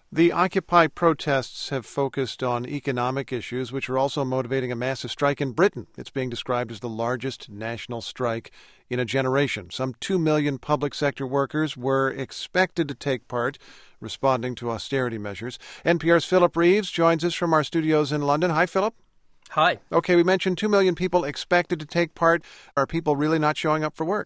The Occupy protests have focused on economic issues, which are also motivating a massive strike in Britain. It's being described as the largest national strike in a generation. Some 2 million public sector workers were expected to take part, responding to austerity measures. NPR's Philip Reeves joins us from our studios in London. Hi, Philip. Hi. Okay, we mentioned 2 million people expected to take part. Are people really not showing up for work?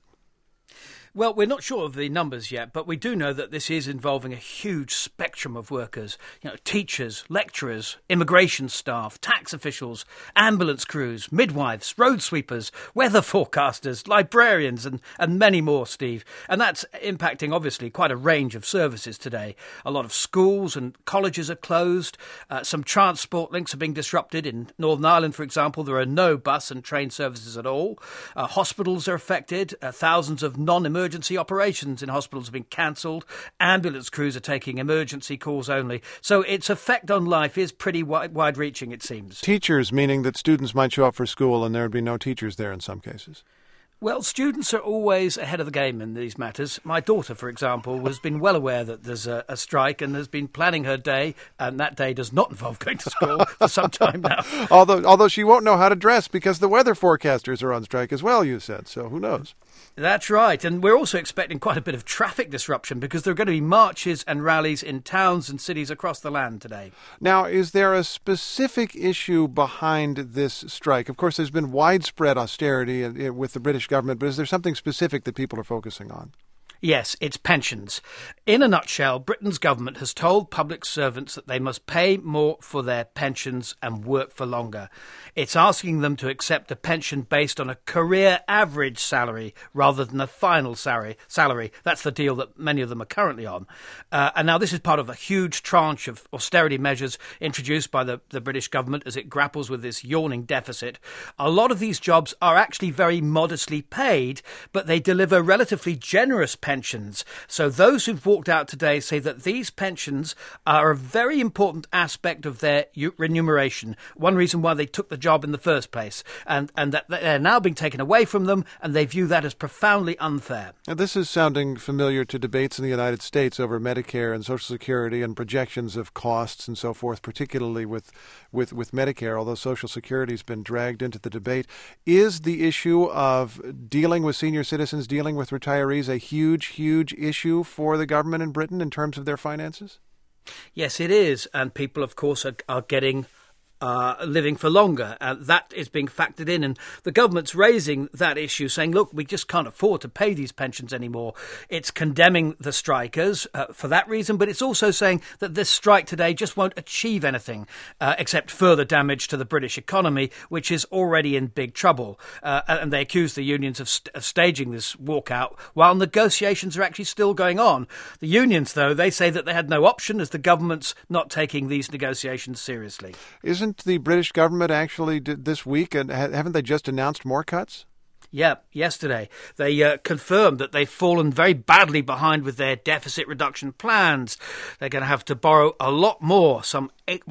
Well, we're not sure of the numbers yet, but we do know that this is involving a huge spectrum of workers. Teachers, lecturers, immigration staff, tax officials, ambulance crews, midwives, road sweepers, weather forecasters, librarians, and many more, Steve. And that's impacting, obviously, quite a range of services today. A lot of schools and colleges are closed. Some transport links are being disrupted. In Northern Ireland, for example, there are no bus and train services at all. Hospitals are affected. Thousands of non-emergency operations in hospitals have been cancelled. Ambulance crews are taking emergency calls only. So its effect on life is pretty wide-reaching, it seems. Teachers, meaning that students might show up for school and there would be no teachers there in some cases. Well, students are always ahead of the game in these matters. My daughter, for example, has been well aware that there's a strike and has been planning her day, and that day does not involve going to school for some time now. Although she won't know how to dress because the weather forecasters are on strike as well, you said, so who knows? That's right, and we're also expecting quite a bit of traffic disruption because there are going to be marches and rallies in towns and cities across the land today. Now, is there a specific issue behind this strike? Of course, there's been widespread austerity with the British government, but is there something specific that people are focusing on? Yes, it's pensions. In a nutshell, Britain's government has told public servants that they must pay more for their pensions and work for longer. It's asking them to accept a pension based on a career average salary rather than a final salary. That's the deal that many of them are currently on. And now this is part of a huge tranche of austerity measures introduced by the British government as it grapples with this yawning deficit. A lot of these jobs are actually very modestly paid, but they deliver relatively generous pensions. So those who've walked out today say that these pensions are a very important aspect of their remuneration. One reason why they took the job in the first place, and that they're now being taken away from them, and they view that as profoundly unfair. Now, this is sounding familiar to debates in the United States over Medicare and Social Security and projections of costs and so forth, particularly with Medicare, although Social Security has been dragged into the debate. Is the issue of dealing with senior citizens, dealing with retirees, a huge issue for the government in Britain in terms of their finances? Yes, it is. And people, of course, are getting living for longer. That is being factored in, and the government's raising that issue, saying, look, we just can't afford to pay these pensions anymore. It's condemning the strikers for that reason, but it's also saying that this strike today just won't achieve anything except further damage to the British economy, which is already in big trouble. And they accuse the unions of staging this walkout while negotiations are actually still going on. The unions, though, they say that they had no option as the government's not taking these negotiations seriously. Isn't the British government actually this week, and haven't they just announced more cuts? Yeah, yesterday. They confirmed that they've fallen very badly behind with their deficit reduction plans. They're going to have to borrow a lot more, some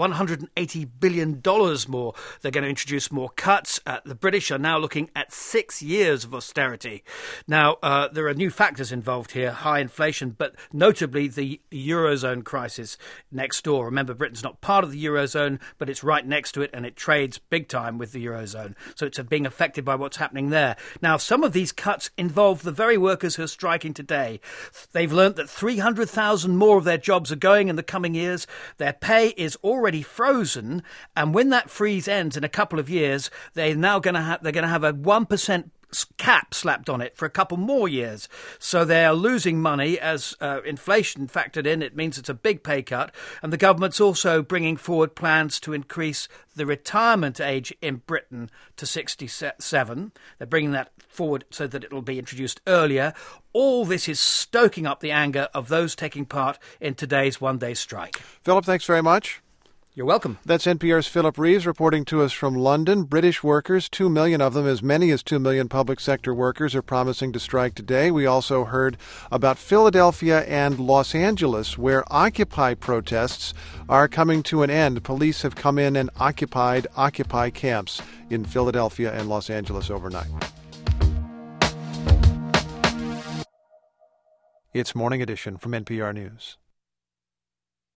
$180 billion more. They're going to introduce more cuts. The British are now looking at 6 years of austerity. Now, there are new factors involved here, high inflation, but notably the Eurozone crisis next door. Remember, Britain's not part of the Eurozone, but it's right next to it, and it trades big time with the Eurozone. So it's being affected by what's happening there. Now, some of these cuts involve the very workers who are striking today. They've learnt that 300,000 more of their jobs are going in the coming years. Their pay is already frozen, and when that freeze ends in a couple of years, they're going to have a 1% cap slapped on it for a couple more years. So they are losing money as inflation factored in. It means it's a big pay cut. And the government's also bringing forward plans to increase the retirement age in Britain to 67. They're bringing that forward so that it'll be introduced earlier. All this is stoking up the anger of those taking part in today's one-day strike. Philip, thanks very much. You're welcome. That's NPR's Philip Reeves reporting to us from London. British workers, 2 million of them, as many as 2 million public sector workers, are promising to strike today. We also heard about Philadelphia and Los Angeles, where Occupy protests are coming to an end. Police have come in and occupied Occupy camps in Philadelphia and Los Angeles overnight. It's Morning Edition from NPR News.